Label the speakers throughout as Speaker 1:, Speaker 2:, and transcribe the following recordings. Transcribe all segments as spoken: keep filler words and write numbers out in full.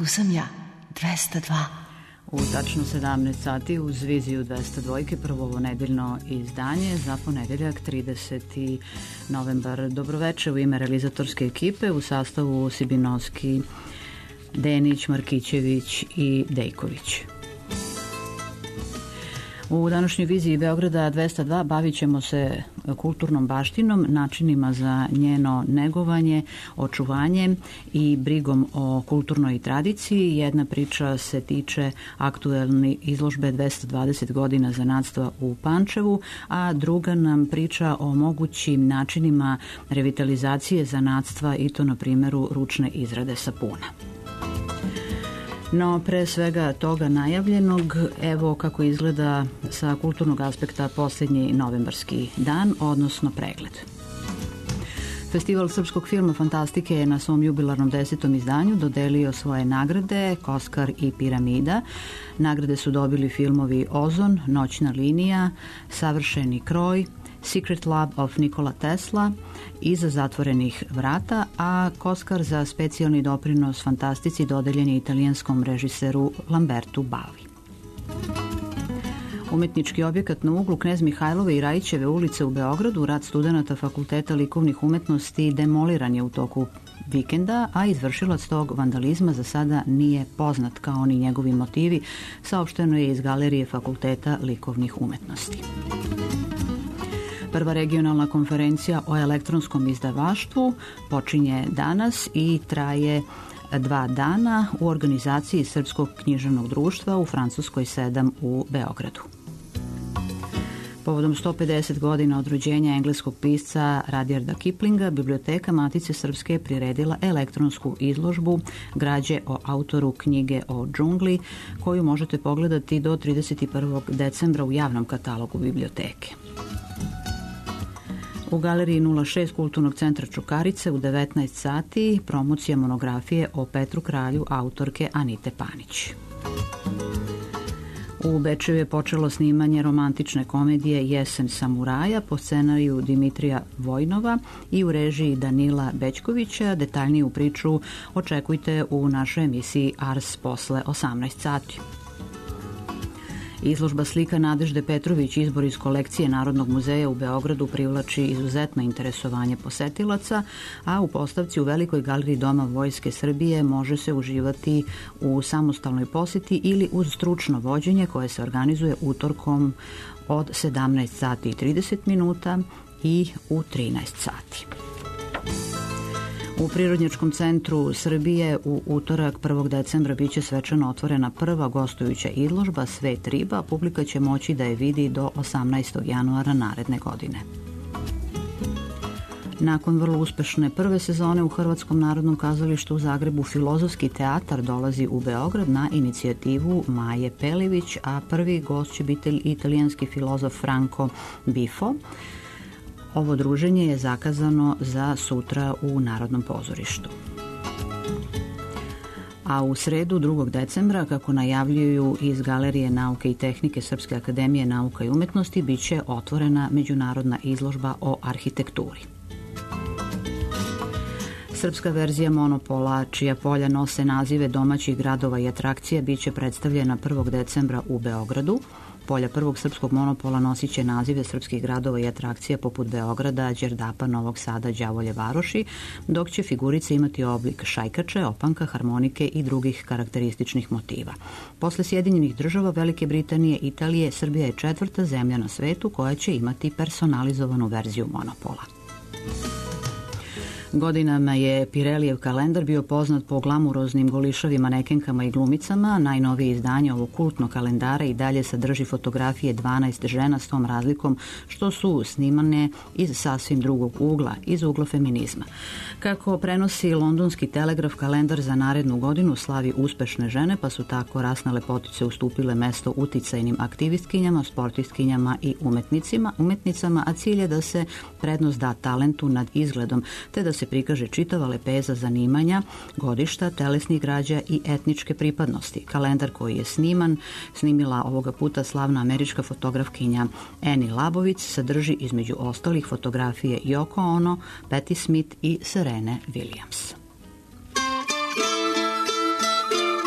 Speaker 1: tu sam ja, dvesta dva.
Speaker 2: U tačno sedamnaest sati uz viziju dvesta dva, prvo ovo nedeljno izdanje za ponedeljak trideseti novembar. Dobroveče u ime realizatorske ekipe u sastavu Sibinovski, Denić, Markićević i Dejković. U današnjoj viziji Beograda dvesta dva bavit ćemo se kulturnom baštinom, načinima za njeno negovanje, očuvanje i brigom o kulturnoj tradiciji. Jedna priča se tiče aktuelne izložbe dvesta dvadeset godina zanatstva u Pančevu, a druga nam priča o mogućim načinima revitalizacije zanatstva i to na primjeru ručne izrade sapuna. No, pre svega toga najavljenog, evo kako izgleda sa kulturnog aspekta posljednji novembarski dan, odnosno pregled. Festival srpskog filma Fantastike je na svom jubilarnom desetom izdanju dodelio svoje nagrade, Koskar i Piramida. Nagrade su dobili filmovi Ozon, Noćna linija, Savršeni kroj, Secret Lab of Nikola Tesla, Iza zatvorenih vrata, a Koskar za specijalni doprinos fantastici dodeljen je italijanskom režiseru Lambertu Bavi. Umetnički objekat na uglu Knez Mihajlove i Rajićeve ulice u Beogradu, rad studenata Fakulteta likovnih umetnosti, demoliran je u toku vikenda, a izvršilac tog vandalizma za sada nije poznat, kao ni njegovi motivi, saopšteno je iz Galerije Fakulteta likovnih umetnosti. Prva regionalna konferencija o elektronskom izdavaštvu počinje danas i traje dva dana u organizaciji Srpskog književnog društva u Francuskoj sedam u Beogradu. Povodom sto pedeset godina od rođenja engleskog pisca Rudyarda Kiplinga, Biblioteka Matice Srpske je priredila elektronsku izložbu građe o autoru knjige o džungli, koju možete pogledati do trideset prvog decembra u javnom katalogu biblioteke. U galeriji nula šest Kulturnog centra Čukarice u devetnaest sati promocija monografije o Petru Kralju autorke Anite Panić. U Bečeju je počelo snimanje romantične komedije Jesen samuraja po scenariju Dimitrija Vojnova i u režiji Danila Bećkovića. Detaljniju priču očekujte u našoj emisiji Ars posle osamnaest sati. Izložba slika Nadežde Petrović, izbor iz kolekcije Narodnog muzeja u Beogradu, privlači izuzetno interesovanje posetilaca, a u postavci u Velikoj galeriji Doma Vojske Srbije može se uživati u samostalnoj posjeti ili uz stručno vođenje koje se organizuje utorkom od sedamnaest sati i trideset minuta i u trinaest sati. U Prirodnjačkom centru Srbije u utorak prvog decembra biće svečano otvorena prva gostujuća izložba Svet riba. Publika će moći da je vidi do osamnaestog januara naredne godine. Nakon vrlo uspešne prve sezone u Hrvatskom narodnom kazalištu u Zagrebu, Filozofski teatar dolazi u Beograd na inicijativu Maje Pelivić, a prvi gost će biti italijanski filozof Franco Bifo. Ovo druženje je zakazano za sutra u Narodnom pozorištu. A u sredu drugog decembra, kako najavljuju iz Galerije nauke i tehnike Srpske akademije nauka i umetnosti, bit će otvorena međunarodna izložba o arhitekturi. Srpska verzija Monopola, čija polja nose nazive domaćih gradova i atrakcija, bit će predstavljena prvog decembra u Beogradu. Polja prvog srpskog monopola nosit će nazive srpskih gradova i atrakcija poput Beograda, Đerdapa, Novog Sada, Đavolje, Varoši, dok će figurice imati oblik šajkače, opanka, harmonike i drugih karakterističnih motiva. Posle Sjedinjenih država, Velike Britanije, Italije, Srbija je četvrta zemlja na svetu koja će imati personalizovanu verziju monopola. Godinama je Pirelijev kalendar bio poznat po glamuroznim golišavim manekenkama i glumicama. Najnovije izdanje ovog kultnog kalendara i dalje sadrži fotografije dvanaest žena s tom razlikom što su snimane iz sasvim drugog ugla, iz ugla feminizma. Kako prenosi londonski Telegraf, kalendar za narednu godinu slavi uspešne žene, pa su tako rasne lepotice ustupile mesto uticajnim aktivistkinjama, sportistkinjama i umetnicima, umetnicama, a cilj je da se prednost da talentu nad izgledom, te da se prikaže čitava lepeza zanimanja, godišta, telesnih građa i etničke pripadnosti. Kalendar koji je sniman, snimila ovoga puta slavna američka fotografkinja Annie Leibovitz, sadrži između ostalih fotografije Yoko Ono, Patti Smith i Serene Williams.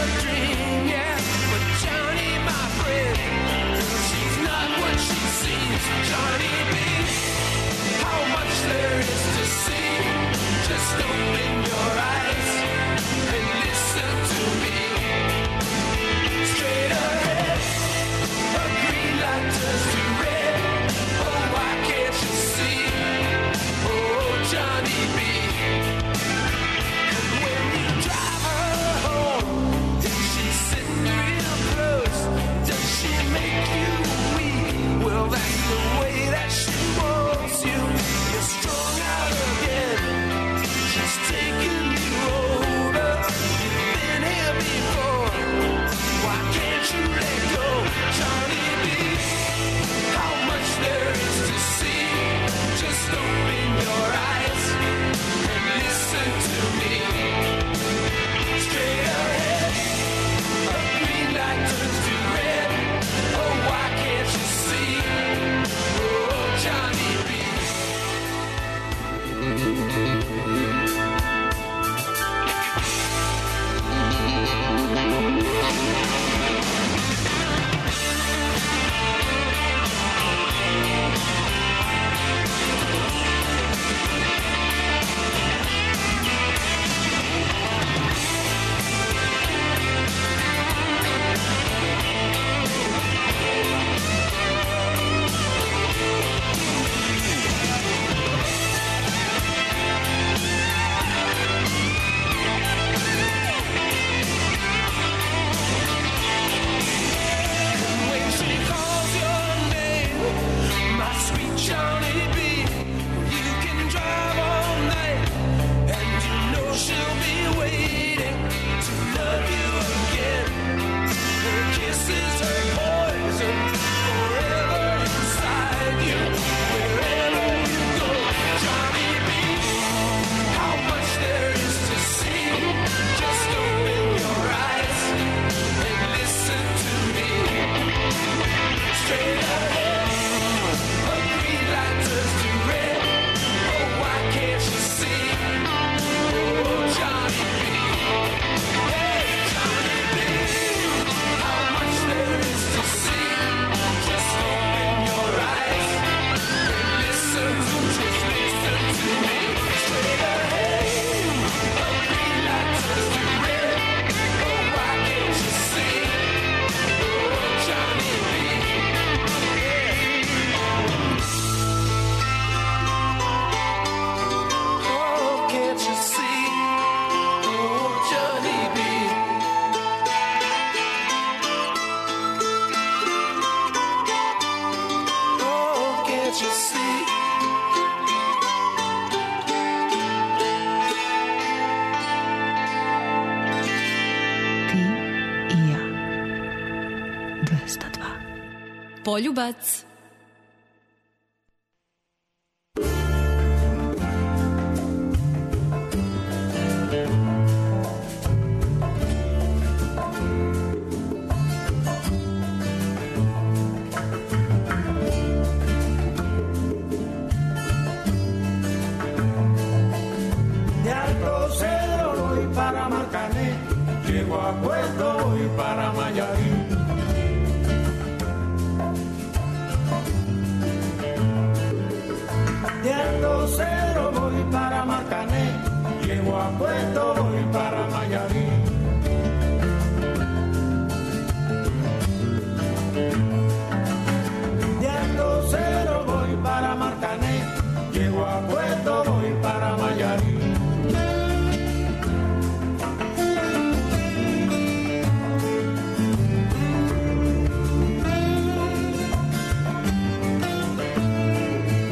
Speaker 3: Poljubac.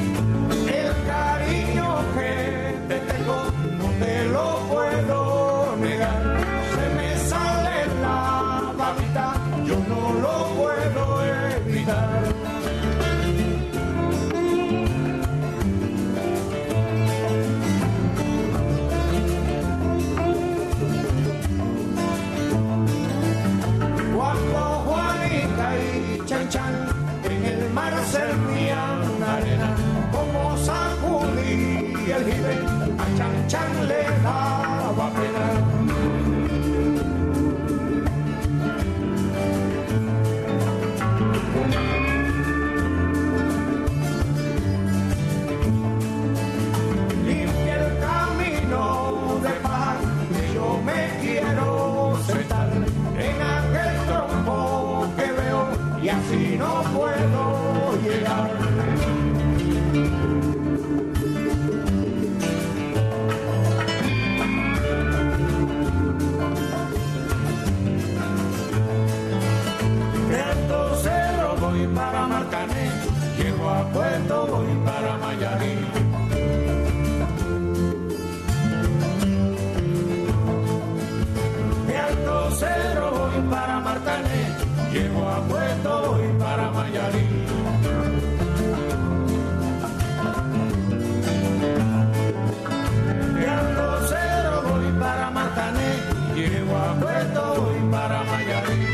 Speaker 4: El cariño que te tengo no te lo puedo
Speaker 3: si no puedo llegar. De Alto Cerro voy para Marcané, llego a Puerto, voy para Mayarí. De Alto Cerro voy para Marcané, llego a Puerto, voy para Mayarí. De Alto Cerro voy para Marcané, llego a Puerto, voy para Mayarí.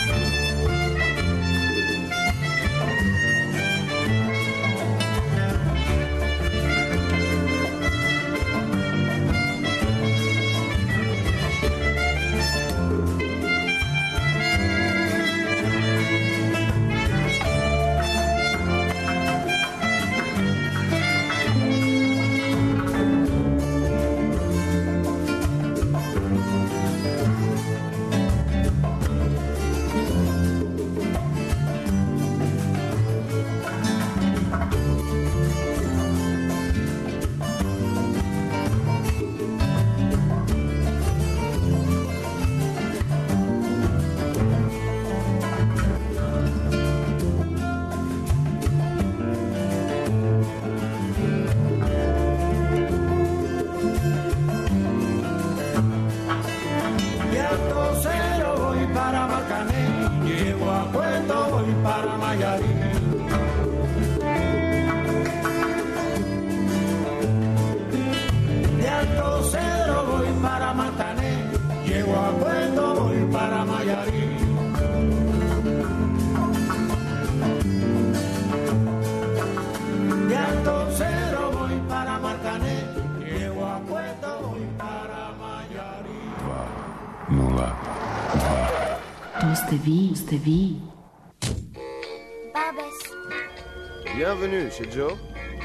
Speaker 1: Vi, ste vi.
Speaker 4: Barbès.
Speaker 5: Bienvenue chez Joe.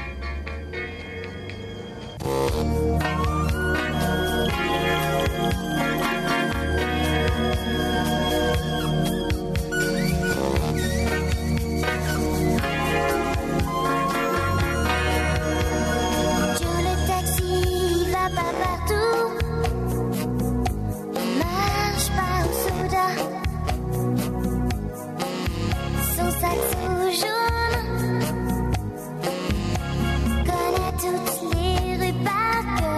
Speaker 4: Joe le taxi va pas partout. Il marche pas au soda. Son sac tout jaune connaît toutes les rues par cœur.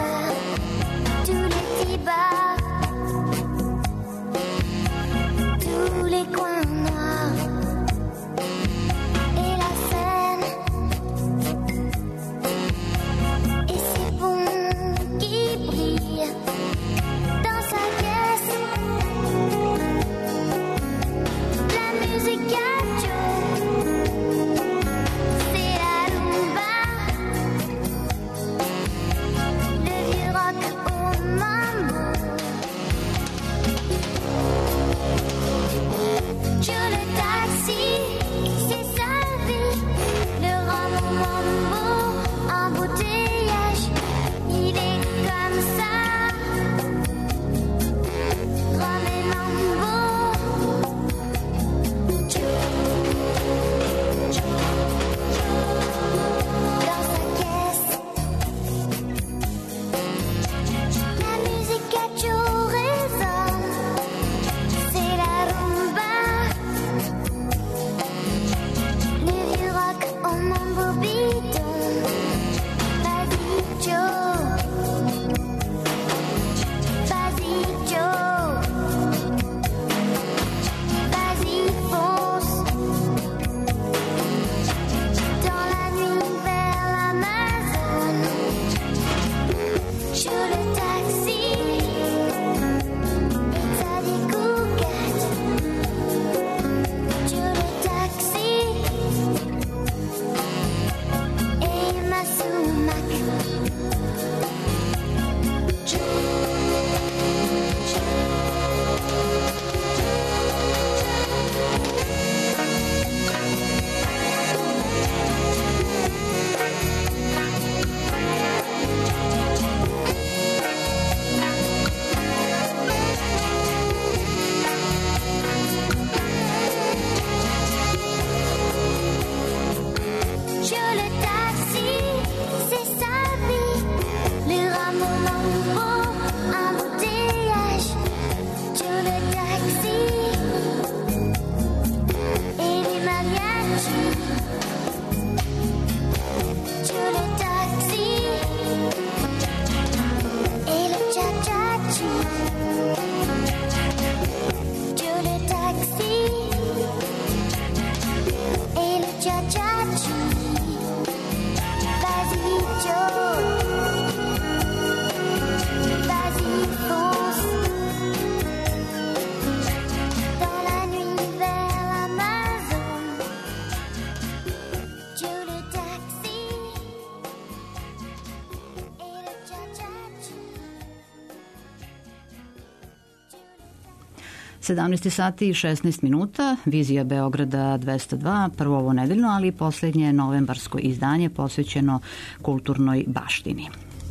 Speaker 2: sedamnaest sati i šesnaest minuta, Vizija Beograda dvesta dva, prvo ovo nedeljno, ali i posljednje novembarsko izdanje posvećeno kulturnoj baštini.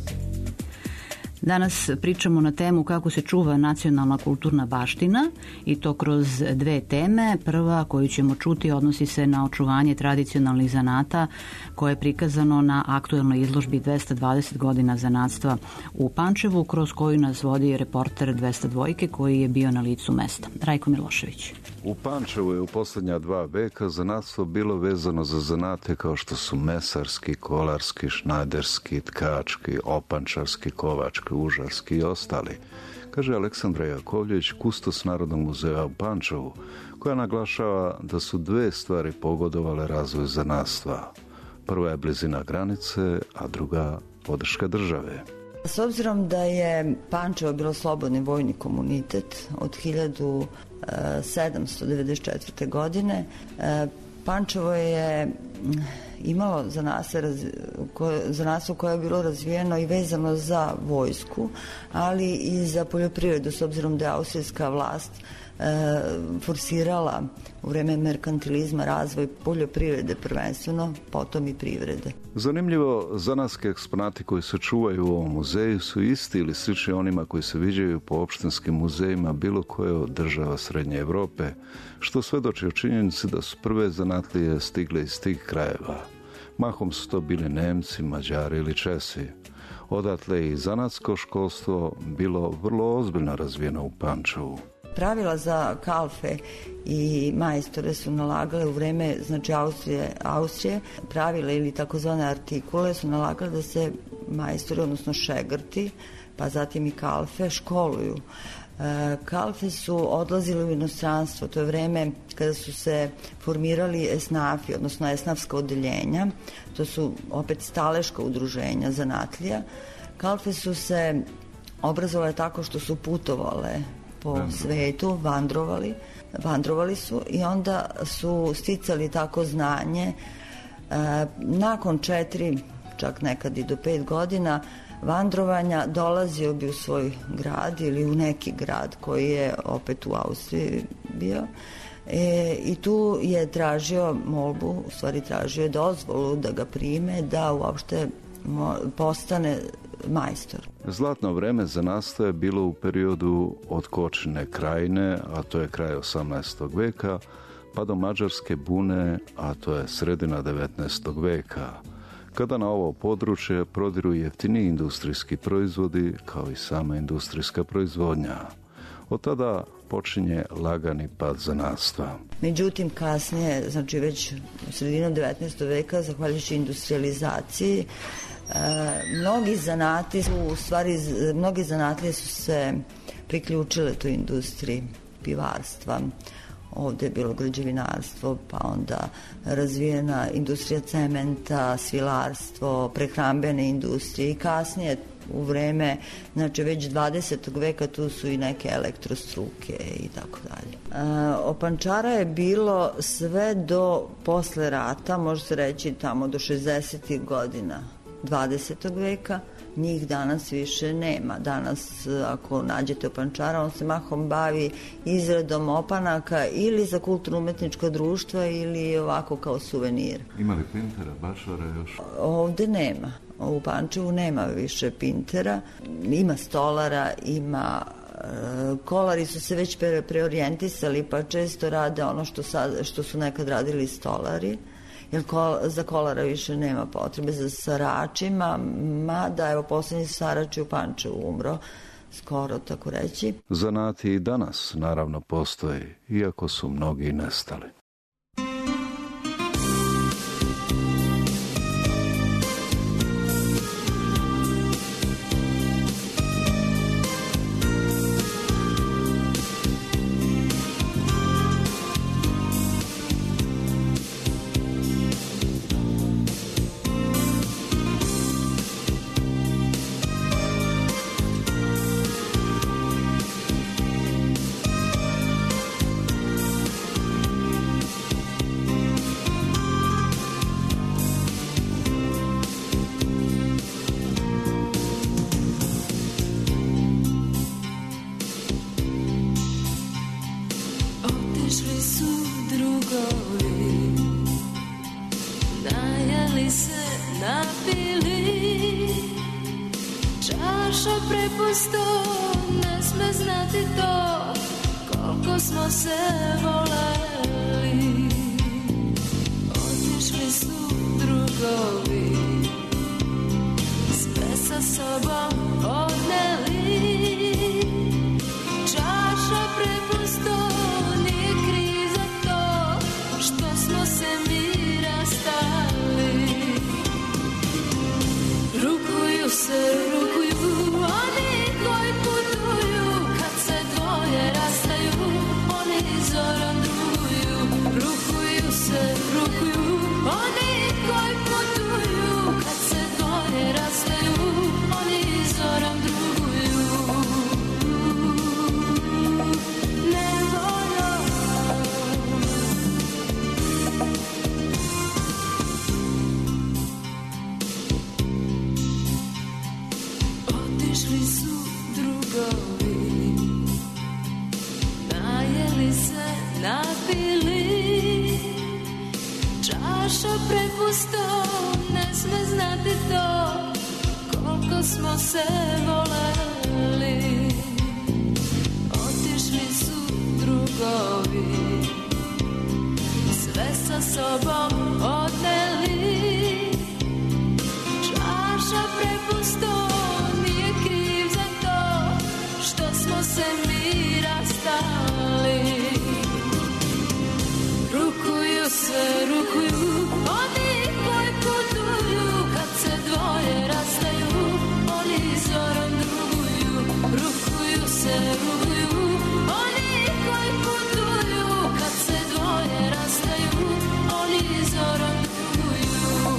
Speaker 2: Danas pričamo na temu kako se čuva nacionalna kulturna baština i to kroz dve teme. Prva koju ćemo čuti odnosi se na očuvanje tradicionalnih zanata koje je prikazano na aktuelnoj izložbi dvesta dvadeset godina zanatstva u Pančevu, kroz koju nas vodi reporter dvesta dva koji je bio na licu mesta. Rajko Milošević.
Speaker 6: U Pančevu je u posljednja dva veka zanatstvo bilo vezano za zanate kao što su mesarski, kolarski, šnajderski, tkački, opančarski, kovački, užarski i ostali, kaže Aleksandra Jakovljević, kustos Narodnog muzeja u Pančevu, koja naglašava da su dve stvari pogodovale razvoju zanatstva. Prva je blizina granice, a druga podrška države.
Speaker 7: S obzirom da je Pančevo bilo slobodni vojni komunitet od hiljadu sedamsto devedeset četvrte. godine, Pančevo je imalo zanatstvo koje je bilo razvijeno i vezano za vojsku, ali i za poljoprivredu, s obzirom da je austrijska vlast e, forsirala u vreme merkantilizma razvoj poljoprivrede prvenstveno, potom i privrede.
Speaker 6: Zanimljivo, zanatski eksponati koji se čuvaju u ovom muzeju su isti ili slični onima koji se viđaju po opštinskim muzejima bilo koje od država Srednje Evrope, što svedoči o činjenici da su prve zanatlije stigle iz tih krajeva. Mahom su to bili Nemci, Mađari ili Česi. Odatle i zanatsko školstvo bilo vrlo ozbiljno razvijeno u Pančevu.
Speaker 7: Pravila za kalfe i majstore su nalagale u vreme, znači Austrije, Austrije pravila ili takozvane artikule su nalagale da se majstori, odnosno šegrti, pa zatim i kalfe, školuju. E, kalfe su odlazili u inostranstvo, to je vreme kada su se formirali esnafi, odnosno esnafska odeljenja, to su opet staleška udruženja zanatlija. Kalfe su se obrazovale tako što su putovale po svetu, vandrovali, vandrovali su i onda su sticali tako znanje. E, nakon četiri, čak nekad i do pet godina vandrovanja dolazio bi u svoj grad ili u neki grad koji je opet u Austriji bio. E, I tu je tražio molbu, u stvari tražio je dozvolu da ga prime, da uopšte postane majstor.
Speaker 6: Zlatno vreme zanatstva je bilo u periodu od Kočine krajine, a to je kraj osamnaestog veka, pa do Mađarske bune, a to je sredina devetnaestog veka, kada na ovo područje prodiru jeftiniji industrijski proizvodi kao i sama industrijska proizvodnja. Od tada počinje lagani pad zanatstva.
Speaker 7: Međutim, kasnije, znači već u sredinom devetnaestog veka, zahvaljujući industrializaciji, E, mnogi zanati su, u stvari, mnogi zanatlije su se priključile toj industriji pivarstva. Ovdje je bilo građevinarstvo, pa onda razvijena industrija cementa, svilarstvo, prehrambene industrije i kasnije u vreme, znači već dvadesetog veka tu su i neke elektrostruke i tako dalje. Opančara je bilo sve do posle rata, može se reći tamo do šezdesetih godina dvadesetog veka, njih danas više nema. Danas ako nađete Opančara, on se mahom bavi izradom opanaka ili za kulturno-umetničko društvo ili ovako kao suvenir.
Speaker 6: Ima li pintera, bašara još?
Speaker 7: Ovde nema. U Pančevu nema više pintera. Ima stolara, ima kolari su se već pre, preorijentisali pa često rade ono što, sad, što su nekad radili stolari. Jer kol, za kolara više nema potrebe, za saračima, mada evo posljednji sarač u Pančevu umro, skoro tako reći.
Speaker 6: Zanati i danas naravno postoji, iako su mnogi nestali.
Speaker 8: znati to koliko smo se voleli. Otišli su drugovi, sve sa sobom odneli. Čaša prepusto, nije kriv za to što smo se mi rastali. Rukuju se, rukuju oni koji putuju, kad se dvoje rastaju, oni zorom druguju. Rukuju se, rukuju oni koji putuju, kad se dvoje rastaju, oni zorom druguju. Nevoljom otišli su drugovi, najeli se, napili. Čaša prepusto, ne sme znati to koliko smo se voleli. Otišli su drugovi, sve sa sobom odneli. Čaša prepusto, nije kriv za to što smo se mi rastali. Rukuju se, rukuju oni koji putuju, kad se dvoje rastaju, oni zorom druguju. Rukuju se, rukuju oni koji putuju, kad se dvoje rastaju, oni zorom druguju.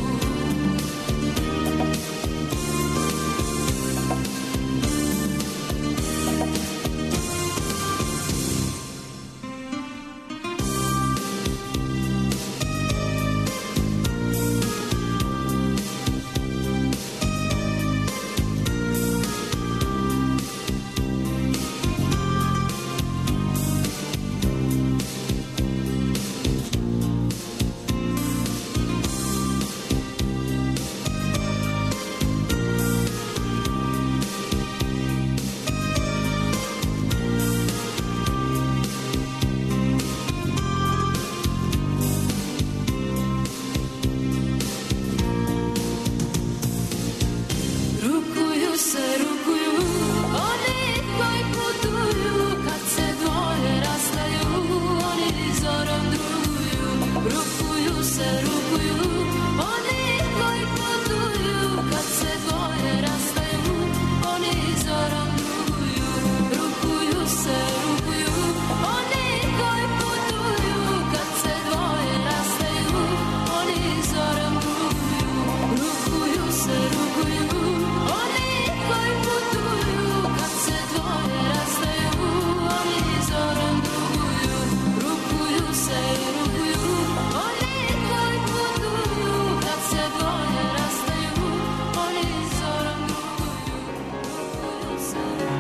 Speaker 8: Rukuju se, rukuju oni koji putuju, kad se dvoje rastaju, oni zorom druguju. Rukuju se, rukuju oni koji putuju, kad se dvoje rastaju, oni zorom druguju. Rukuju se, rukuju oni koji putuju, kad se dvoje rastaju, oni zorom druguju. Rukuju se, rukuju oni koji putuju, kad se dvoje rastaju, oni zorom druguju. Rukuju se, rukuju oni koji putuju, kad se dvoje rastaju, oni zorom druguju. Rukuju se,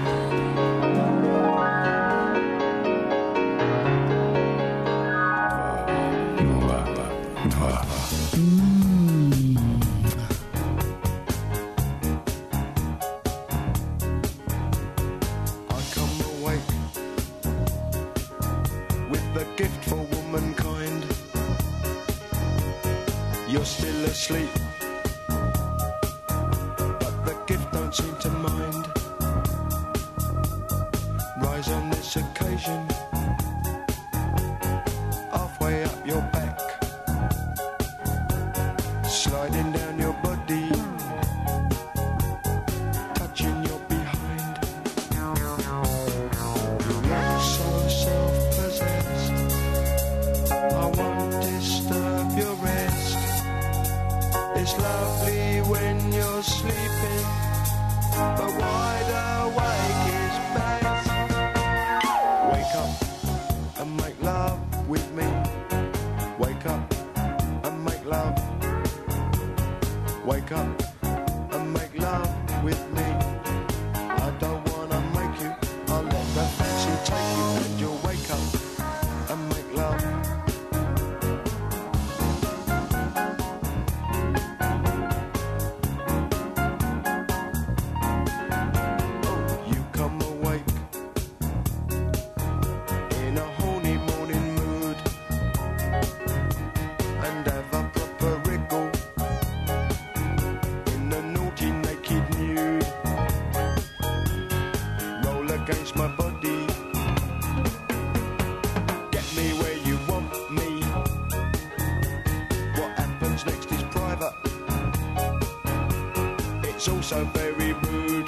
Speaker 3: Dva.
Speaker 5: I come awake with the gift for womankind. You're still asleep, but the gift don't seem to mind. Rise on this occasion, halfway up your back, sliding down your body, touching your behind. You're so self-possessed, I won't disturb your rest. It's lovely when you're sleeping, but wide awake is best. Wake up against my body. Get me where you want me. What happens next is private. It's also very rude.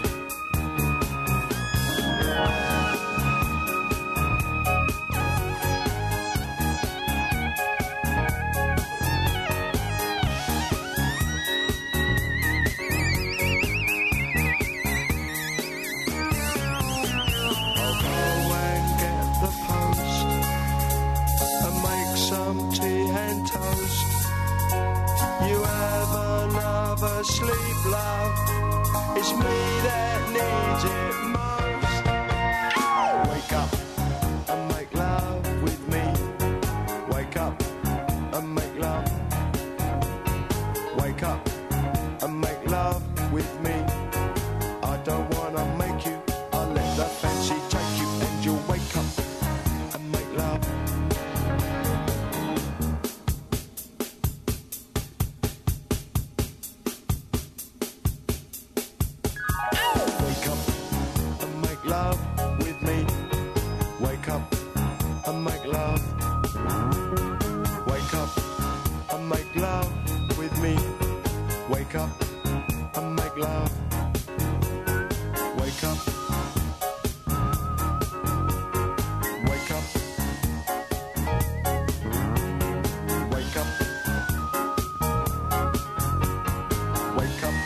Speaker 5: Sleep, love, it's me that needs it most. Wake up and make love with me. Wake up and make love. Wake up and make love with me. I don't wanna make you, I'll let that fancy take you, and you'll wake up and make love. Love with me. Wake up and make love. Wake up and make love with me. Wake up and make love. Wake up. Wake up. Wake up. Wake up.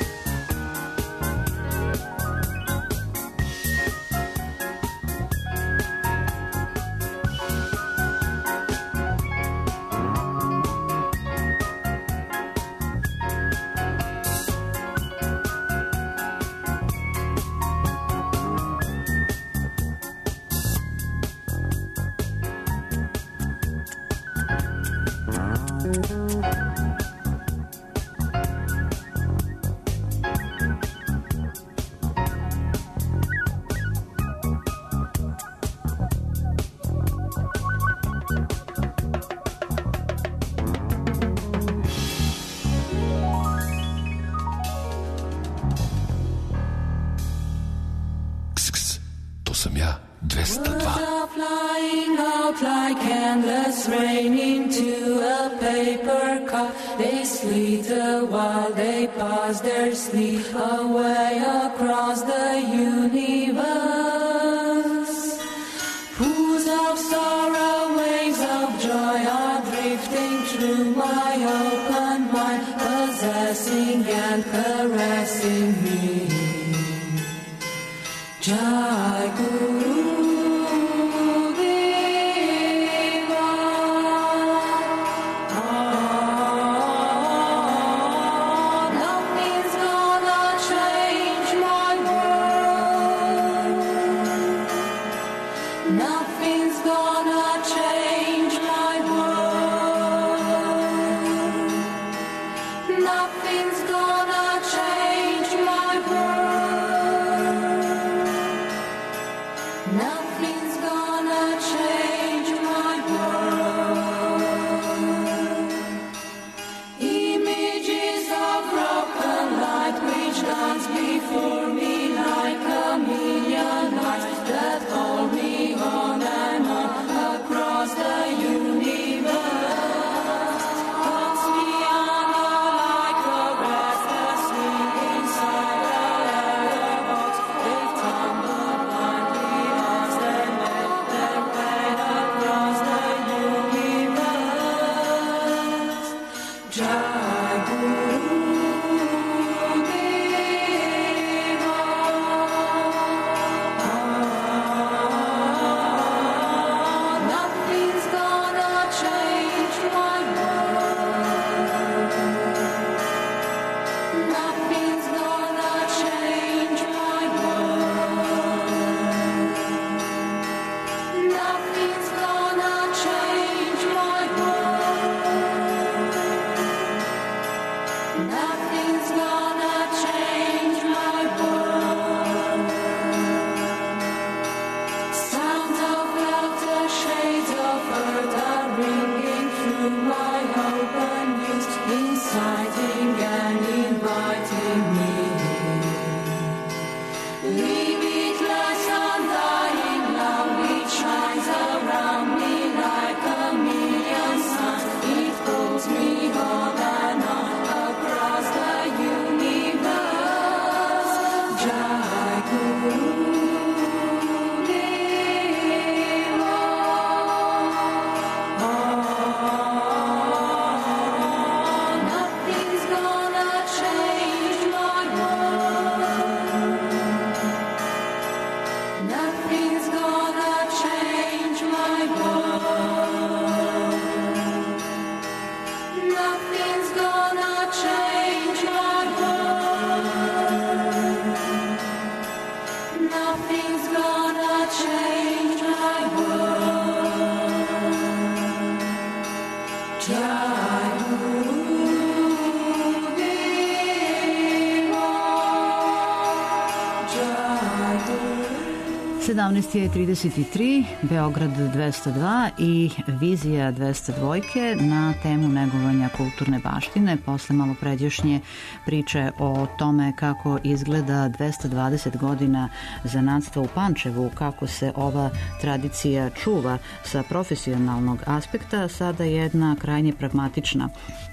Speaker 8: Flying out like endless rain into a paper cup. They slither while they pass their sleep away across the universe. Pools of sorrow, waves of joy are drifting through my open mind, possessing and caressing me. Jai Guru. Nothing's gonna change my world. Nothing's gonna change my world. Nothing's gonna change my world. Images of broken light which dance before me like a million eyes that hold me on and on across the universe. Puts me under like a restless swing inside a letterbox. They tumble blindly as they Nothing's gonna change my world. Nothing's gonna change my world. Nothing's gonna change my world. Try moving on. Try
Speaker 2: sedamnaest je trideset tri, Beograd dvesta dva i Vizija dvesta dva na temu negovanja kulturne baštine. Posle malo pređašnje priče o tome kako izgleda dvesta dvadeset godina zanatstva u Pančevu, kako se ova tradicija čuva sa profesionalnog aspekta, sada jedna krajnje pragmatična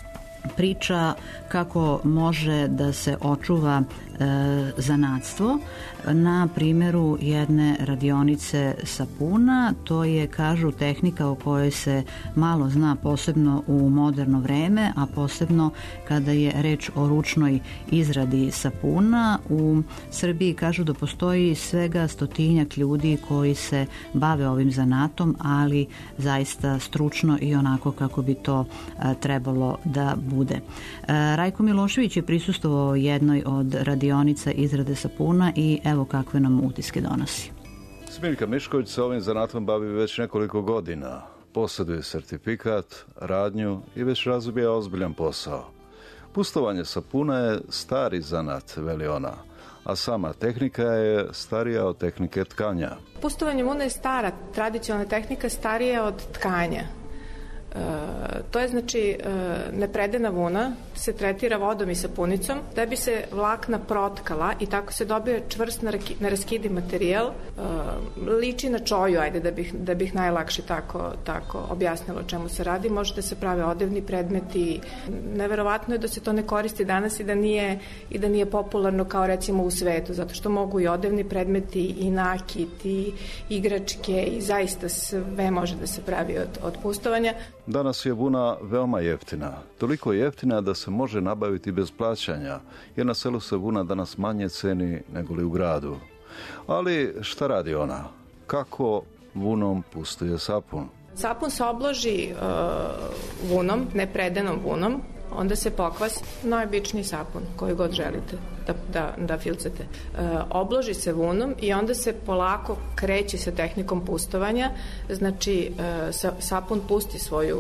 Speaker 2: priča kako može da se očuva e, zanatstvo na primjeru jedne radionice sapuna. To je, kažu, tehnika o kojoj se malo zna, posebno u moderno vreme, a posebno kada je reč o ručnoj izradi sapuna. U Srbiji kažu da postoji svega stotinjak ljudi koji se bave ovim zanatom, ali zaista stručno i onako kako bi to a, trebalo da bude. A, Rajko Milošević je prisustvovao jednoj od radionica izrade sapuna i evo kakve nam utiske donosi.
Speaker 6: Smiljka Mišković se ovim zanatom bavi već nekoliko godina. Posjeduje sertifikat, radnju i već razvija ozbiljan posao. Pustovanje sapuna je stari zanat, veli ona, a sama tehnika je starija od tehnike tkanja.
Speaker 9: Pustovanje vuna je stara, tradicionalna tehnika, starija od tkanja. E, to je znači e, nepredena vuna se tretira vodom i sapunicom da bi se vlakna protkala i tako se dobije čvrst neraskidiv materijal. E, liči na čoju, ajde da bih, da bih najlakše tako, tako objasnila o čemu se radi. Možete se prave odevni predmeti. Neverovatno je da se to ne koristi danas i da nije, i da nije popularno kao recimo u svetu, zato što mogu i odevni predmeti i nakit i igračke i zaista sve može da se pravi od, od pustovanja.
Speaker 6: Danas je vuna veoma jeftina. Toliko jeftina da se može nabaviti bez plaćanja, jer na selu se vuna danas manje ceni nego li u gradu. Ali šta radi ona? Kako vunom pustuje sapun?
Speaker 9: Sapun se obloži uh, vunom, nepredenom vunom, onda se pokvasi, najobičniji sapun koji god želite da, da, da filcate. E, obloži se vunom i onda se polako kreće sa tehnikom pustovanja, znači e, sa, sapun pusti svoju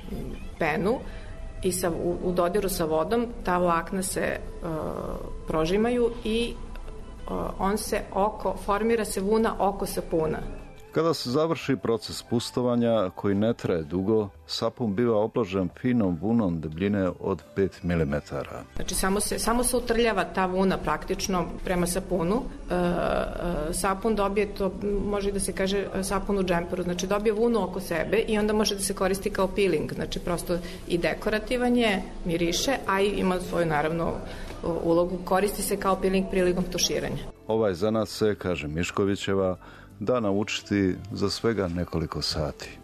Speaker 9: penu i sa, u, u dodiru sa vodom ta vlakna se e, prožimaju i e, on se oko, formira se vuna oko sapuna.
Speaker 6: Kada se završi proces pustovanja, koji ne traje dugo, sapun biva obložen finom vunom debljine od pet milimetara.
Speaker 9: Znači samo se, samo se utrljava ta vuna praktično prema sapunu. E, e, sapun dobije, to može da se kaže sapun u džemperu, znači dobije vunu oko sebe i onda može da se koristi kao peeling, znači prosto i dekorativan je, miriše, a i ima svoju naravno ulogu, koristi se kao peeling prilikom tuširanja.
Speaker 6: Ovaj zanat se, kaže Miškovićeva, da naučiti za svega nekoliko sati.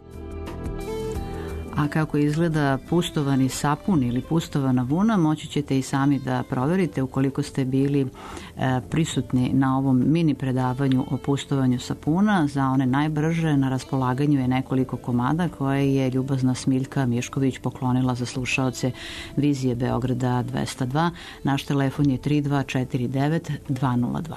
Speaker 2: A kako izgleda pustovani sapun ili pustovana vuna, moći ćete i sami da proverite ukoliko ste bili e, prisutni na ovom mini predavanju o pustovanju sapuna. Za one najbrže na raspolaganju je nekoliko komada koje je ljubazna Smiljka Mišković poklonila za slušaoce Vizije Beograda dvesta dva. Naš telefon je tri dva četiri devet dva nula dva.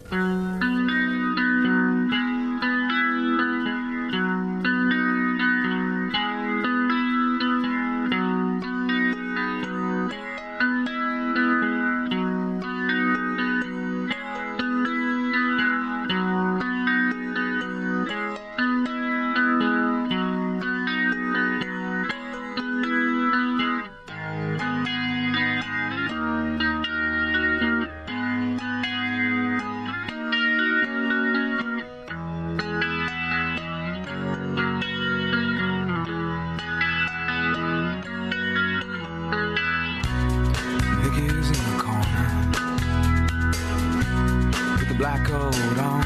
Speaker 10: black coat on,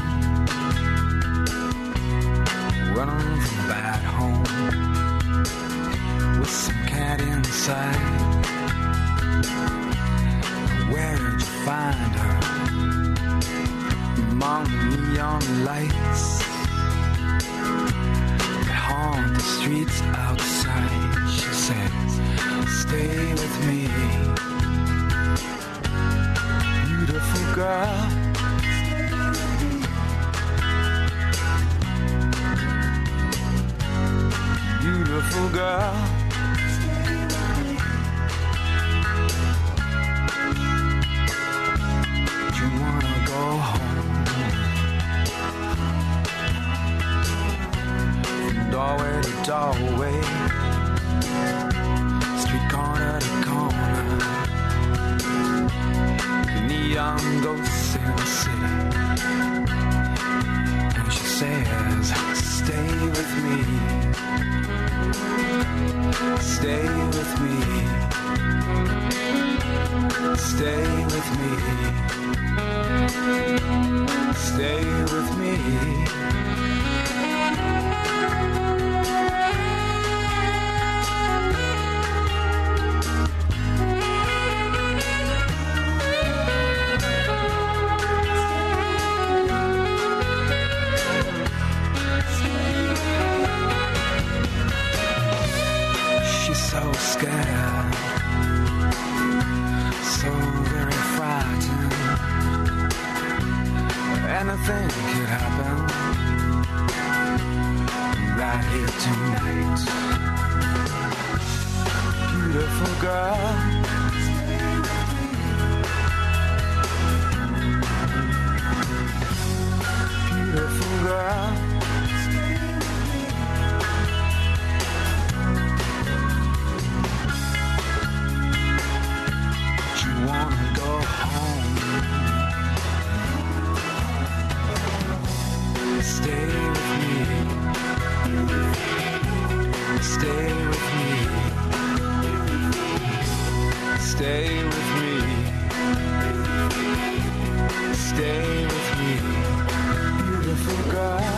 Speaker 10: running from a bad home with some cat inside. Where did you find her? Among the neon lights, streets outside, she says, stay with me, beautiful girl. Beautiful girl. You wanna go home, from doorway to doorway, street corner to corner, the neon ghosts in the city. And she says, stay with me, stay with me, stay with me, stay with me. So scared, so very frightened. Anything could happen right here tonight. Beautiful girl, beautiful girl. Wanna go home, stay with me, stay with me, stay with me, stay with me, beautiful girl.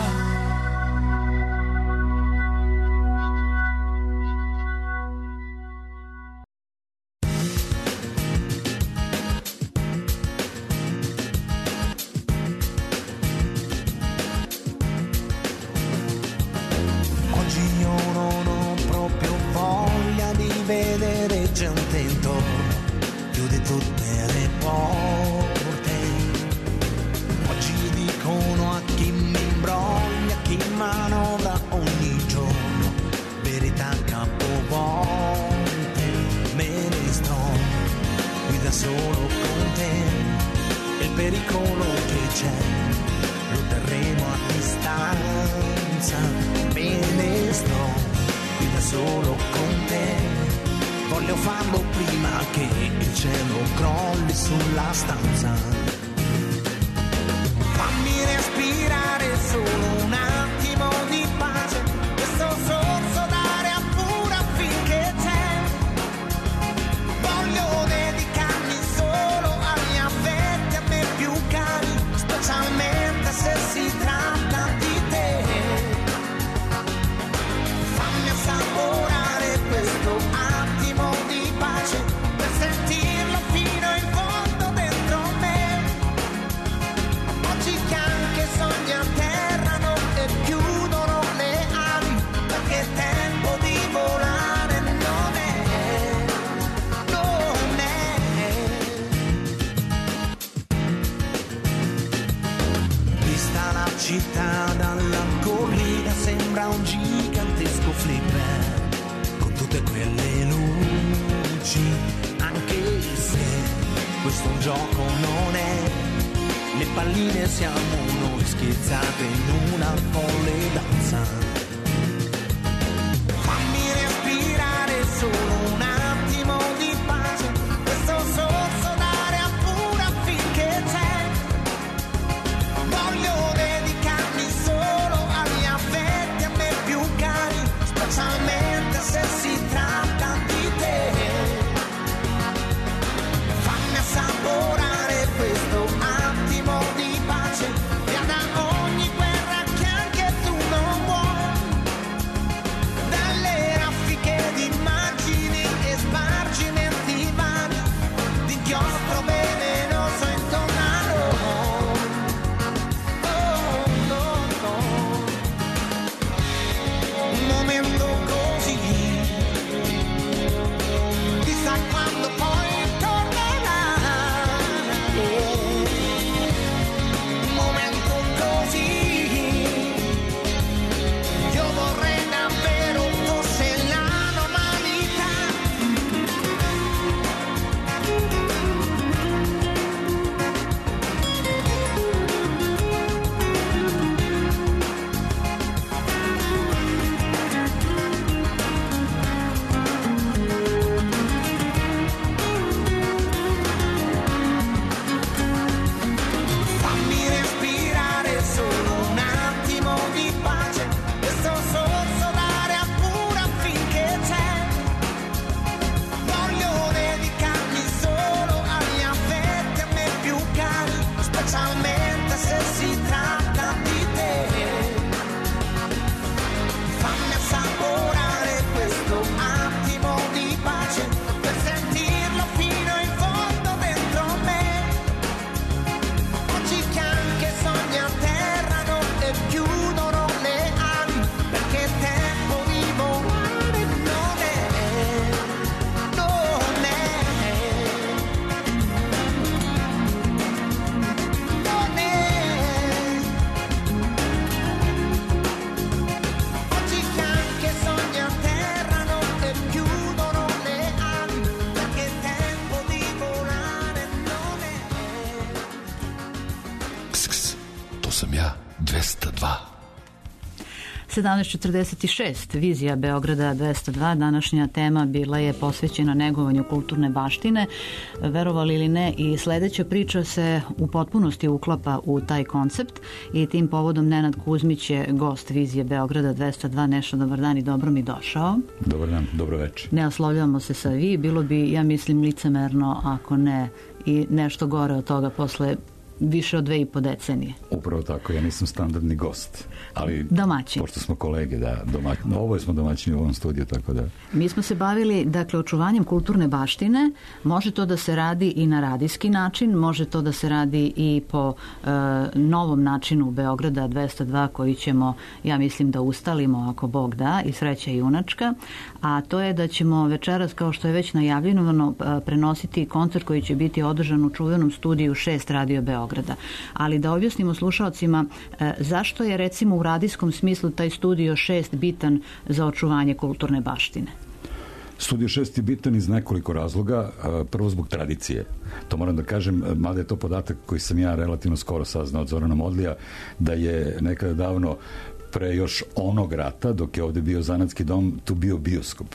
Speaker 11: Assaporare questo attimo di pace, via da ogni guerra che dva.
Speaker 2: sedamnaest četrdeset šest, vizija Beograda dvesta dva, današnja tema bila je posvećena negovanju kulturne baštine. Verovali ili ne, i sledeća priča se u potpunosti uklapa u taj koncept i tim povodom Nenad Kuzmić je gost vizije Beograda dvesta dva. Neša, dobar dan i dobro mi došao.
Speaker 11: Dobar dan, dobro večer.
Speaker 2: Ne oslovljavamo se sa vi, bilo bi, ja mislim, licemerno, ako ne i nešto gore od toga posle više od dve i po decenije.
Speaker 11: Upravo tako, ja nisam standardni gost, ali
Speaker 2: domaćin.
Speaker 11: Pošto smo kolege, da, domaćin, ovo smo domaćini u ovom studiju, tako da...
Speaker 2: Mi smo se bavili, dakle, očuvanjem kulturne baštine. Može to da se radi i na radijski način, može to da se radi i po e, novom načinu Beograda dvesta dva, koji ćemo, ja mislim, da ustalimo ako Bog da, i sreća i junačka, a to je da ćemo večeras, kao što je već najavljeno, prenositi koncert koji će biti održan u čuvenom studiju šest Radio Beograda. Ali da objasnimo slušalcima e, zašto je, recimo, u radijskom smislu taj studio šest bitan za očuvanje kulturne baštine.
Speaker 11: Studio šest je bitan iz nekoliko razloga. Prvo zbog tradicije. To moram da kažem, mada je to podatak koji sam ja relativno skoro saznao od Zorana Modlija, da je nekada davno, pre još onog rata, dok je ovde bio zanatski dom, tu bio bioskop.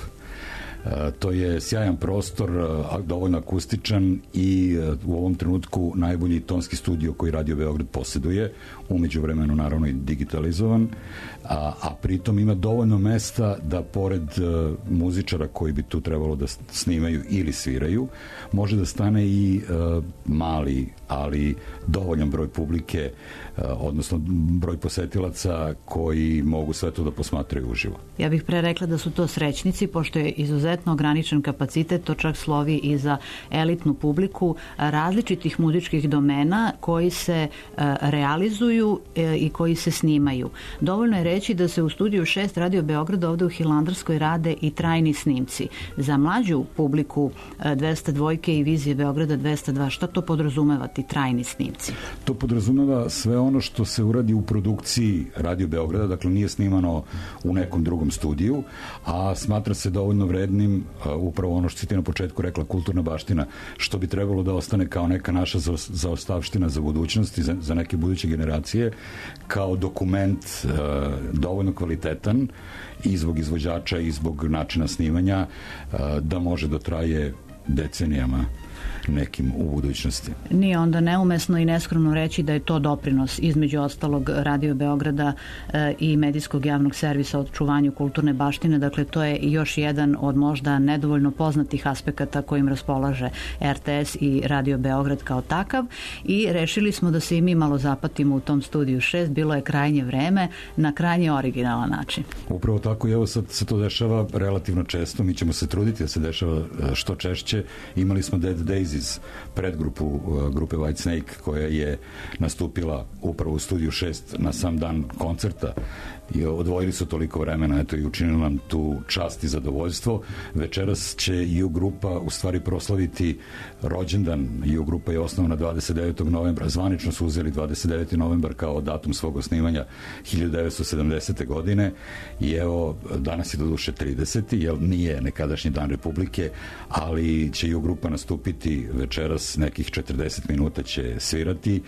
Speaker 11: To je sjajan prostor, dovoljno akustičan i u ovom trenutku najbolji tonski studio koji Radio Beograd posjeduje, umeđu vremenu naravno i digitalizovan, a, a pritom ima dovoljno mesta da pored uh, muzičara koji bi tu trebalo da snimaju ili sviraju, može da stane i uh, mali, ali dovoljan broj publike, uh, odnosno broj posetilaca koji mogu sve to da posmatraju uživo.
Speaker 2: Ja bih pre rekla da su to srećnici, pošto je izuzetno ograničen kapacitet, to čak slovi i za elitnu publiku različitih muzičkih domena koji se uh, realizuju e, i koji se snimaju. Dovoljno je reći da se u studiju šest Radio Beograda ovde u Hilandarskoj rade i trajni snimci. Za mlađu publiku e, dvesta dva i vizije Beograda dvesta dva, šta to podrazumeva ti trajni snimci?
Speaker 11: To podrazumeva sve ono što se uradi u produkciji Radio Beograda, dakle nije snimano u nekom drugom studiju, a smatra se dovoljno vrednim a, upravo ono što si ti na početku rekla, kulturna baština, što bi trebalo da ostane kao neka naša zaostavština za budućnost i za, za neke buduće generacije, kao dokument e, dovoljno kvalitetan i zbog izvođača i zbog načina snimanja e, da može da traje decenijama nekim u budućnosti.
Speaker 2: Nije onda neumesno i neskromno reći da je to doprinos između ostalog Radio Beograda e, i medijskog javnog servisa o očuvanju kulturne baštine. Dakle, to je još jedan od možda nedovoljno poznatih aspekata kojim raspolaže er te es i Radio Beograd kao takav, i rešili smo da se i mi malo zapatimo u tom studiju šest. Bilo je krajnje vreme na krajnje originalan način.
Speaker 11: Upravo tako, i evo sad se to dešava relativno često. Mi ćemo se truditi da se dešava što češće. Imali smo Dead Days iz predgrupu grupe White Snake koja je nastupila upravo u studiju šest na sam dan koncerta i odvojili su toliko vremena, eto, i učinili nam tu čast i zadovoljstvo. Večeras će i u grupa u stvari proslaviti rođendan. I u grupa je osnovana dvadeset devetog novembra, zvanično su uzeli dvadeset deveti novembar kao datum svog osnivanja hiljadu devetsto sedamdesete godine, i evo danas je doduše trideseti, jer nije nekadašnji dan Republike, ali će i u grupa nastupiti večeras, nekih četrdeset minuta će svirati.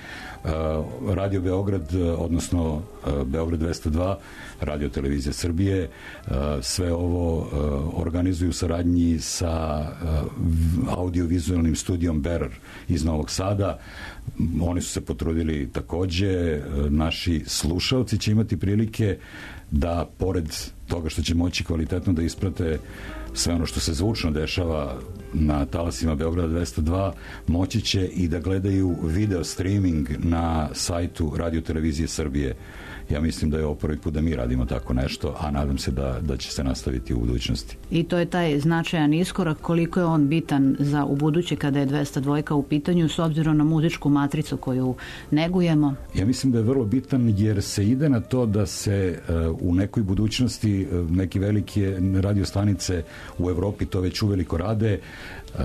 Speaker 11: Radio Beograd, odnosno Beograd dvesta dva, Radio Televizija Srbije, sve ovo organizuju u saradnji sa audio-vizualnim studijom Berar iz Novog Sada. Oni su se potrudili takođe. Naši slušalci će imati prilike da, pored toga što će moći kvalitetno da isprate sve ono što se zvučno dešava na talasima Beograda dvesta dva, moći će i da gledaju video streaming na sajtu Radio Televizije Srbije. Ja mislim da je ovo prvi put da mi radimo tako nešto, a nadam se da, da će se nastaviti u budućnosti.
Speaker 2: I to je taj značajan iskorak, koliko je on bitan za u buduće kada je dvesta dva u pitanju, s obzirom na muzičku matricu koju negujemo?
Speaker 11: Ja mislim da je vrlo bitan, jer se ide na to da se uh, u nekoj budućnosti uh, neke velike radio stanice u Evropi to već uveliko rade, uh,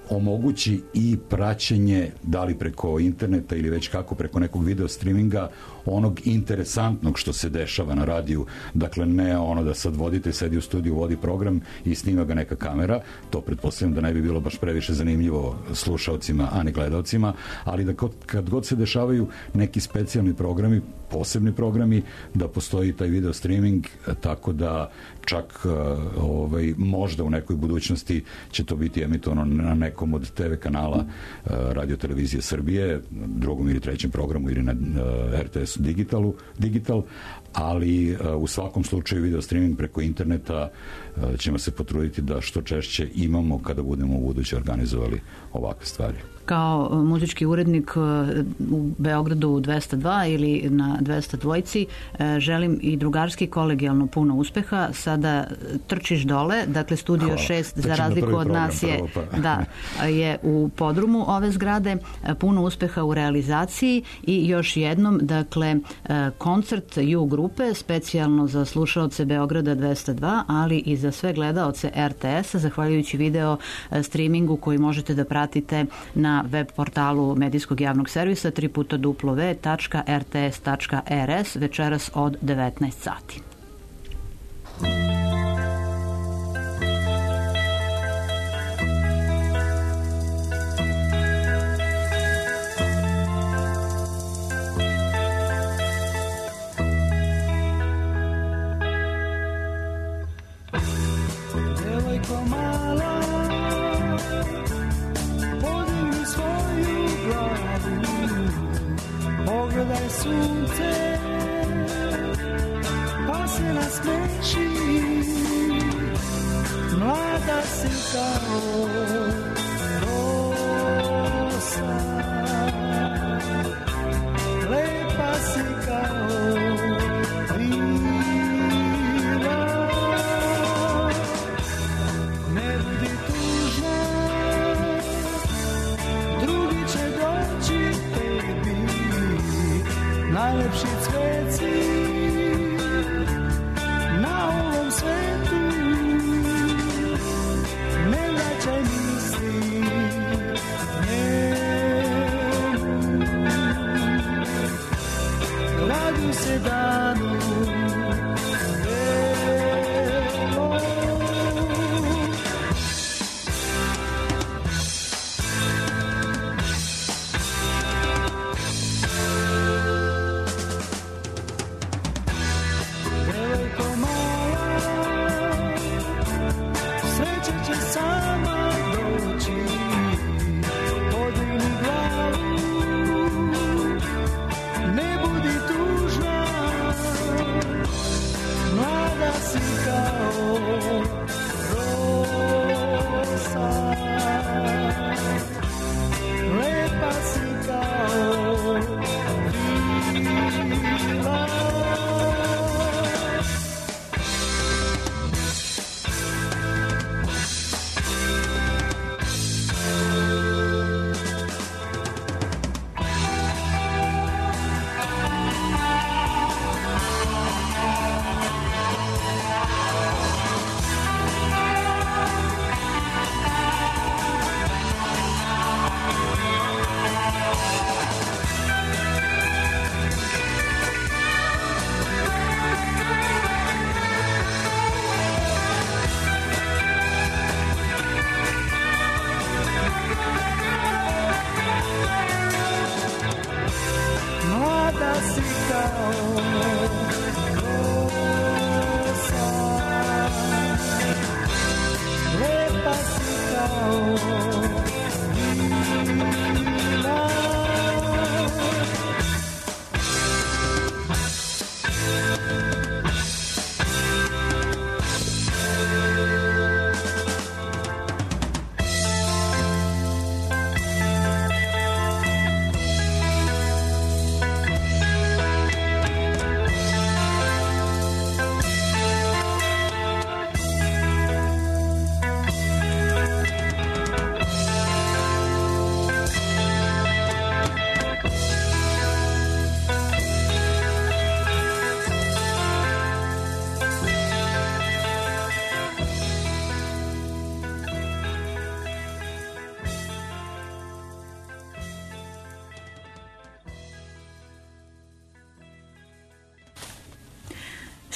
Speaker 11: omogući i praćenje, da li preko interneta ili već kako preko nekog video streaminga, onog interesantnog što se dešava na radiju. Dakle, ne ono da sad voditelj sedi u studiju, vodi program i snima ga neka kamera. To pretpostavljam da ne bi bilo baš previše zanimljivo slušaocima, a ne gledalcima, ali da kad god se dešavaju neki specijalni programi, posebni programi, da postoji taj video streaming, tako da čak ovaj, možda u nekoj budućnosti će to biti emitovano na nekom od te ve kanala Radio Televizije Srbije, drugom ili trećem programu ili na er te esu Digitalu, Digital, ali u svakom slučaju video streaming preko interneta ćemo se potruditi da što češće imamo kada budemo u buduće organizovali ovakve stvari.
Speaker 2: Kao muzički urednik u Beogradu dvesta dva ili na dvesta dva želim i drugarski kolegijalno puno uspeha. Sada trčiš dole, dakle Studio Hvala. šest za razliku od nas je, prvo, pa. da, je u podrumu ove zgrade. Puno uspeha u realizaciji i još jednom, dakle, koncert U grupe specijalno za slušaoce Beograda dvesta dva, ali i za sve gledaoce er te esa, zahvaljujući video streamingu koji možete da pratite na web portalu medijskog javnog servisa tri puta w tačka er te es tačka er es večeras od devetnaest sati.
Speaker 3: Devojko mala, podigni svoju glavu, pogledaj sunce, pa se nasmeši. Mlada si kao rosa, lepa si kao vina. Ne budi tužna, drugi će doći tebi, najlepši cvet si na ovom svetu. Ne vraćaj mi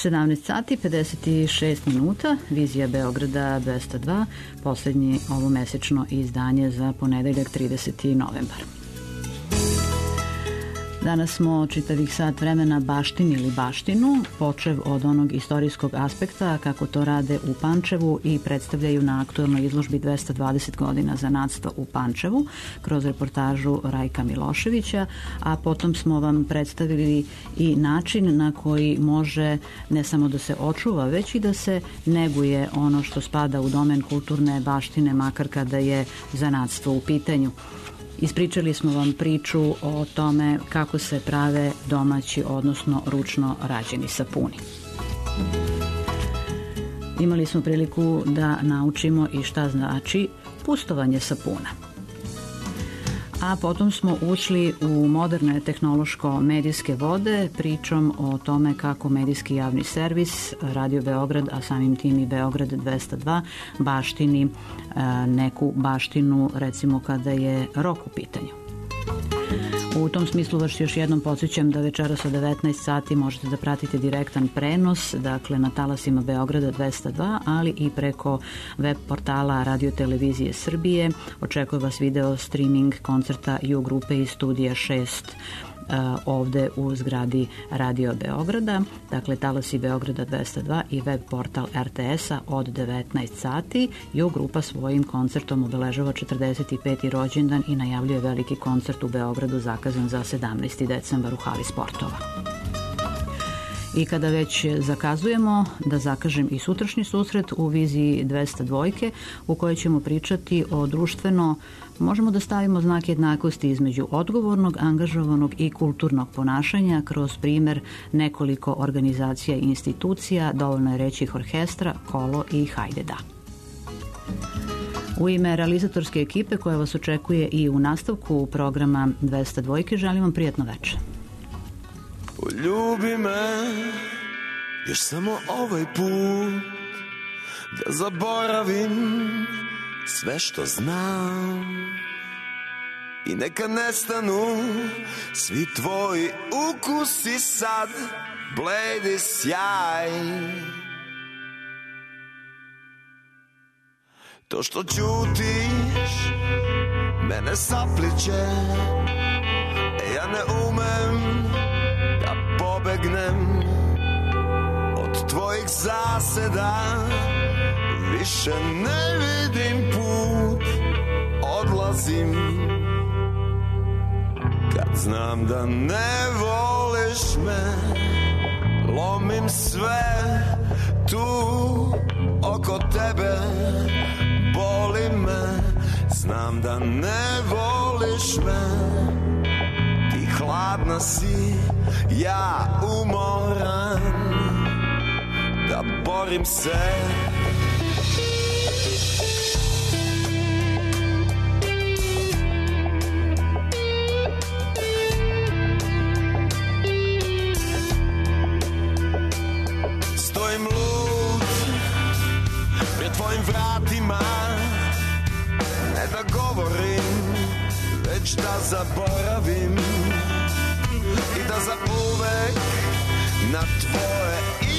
Speaker 2: sedamnaest sati pedeset šest minuta, Vizija Beograda dvesta dva, poslednji ovomesečno izdanje za ponedeljak trideseti novembar. Danas smo čitavih sat vremena baštinili baštinu, počev od onog istorijskog aspekta kako to rade u Pančevu i predstavljaju na aktuelnoj izložbi dvesta dvadeset godina zanatstva u Pančevu kroz reportažu Rajka Miloševića, a potom smo vam predstavili i način na koji može ne samo da se očuva, već i da se neguje ono što spada u domen kulturne baštine, makar kada je zanatstvo u pitanju. Ispričali smo vam priču o tome kako se prave domaći, odnosno ručno rađeni sapuni. Imali smo priliku da naučimo i šta znači pustovanje sapuna. A potom smo ušli u moderne tehnološko-medijske vode pričom o tome kako medijski javni servis Radio Beograd, a samim tim i Beograd dvesta dva, baštini e, neku baštinu, recimo kada je rok u pitanju. U tom smislu vas još jednom podsjećam da večeras od devetnaest sati možete da pratite direktan prenos, dakle na talasima Beograda dvesta dva, ali i preko web portala Radio Televizije Srbije. Očekuje vas video streaming koncerta U grupe iz studija šest ovde u zgradi Radio Beograda, dakle talasi Beograda dvesta dva i web portal er te es-a od devetnaest sati. U grupa svojim koncertom obeležava četrdeset peti rođendan i najavljuje veliki koncert u Beogradu zakazan za sedamnaesti decembar u hali sportova. I kada već zakazujemo, da zakažem i sutrašnji susret u Viziji dvesta dva, u kojoj ćemo pričati o društveno, možemo da stavimo znak jednakosti između odgovornog, angažovanog i kulturnog ponašanja kroz primer nekoliko organizacija i institucija, dovoljno je reći orkestra, kolo i hajde da. U ime realizatorske ekipe koja vas očekuje i u nastavku programa dvesta dva, želim vam prijatno večer.
Speaker 5: Poljubi me još samo ovaj put, da zaboravim sve što znam i neka nestanu svi tvoji ukusi sad, bledi sjaj. To što ćutiš mene sapliće, ja ne umem da pobegnem od tvojih zaseda, više ne vidim put, odlazim kad znam da ne voliš me, lomim sve tu oko tebe, boli me, znam da ne voliš me, ti hladna si, ja umoran, da borim se. Stojim lud pred tvojim vratima, ne da govorim, već da zaboravim i da zauvek na tvoje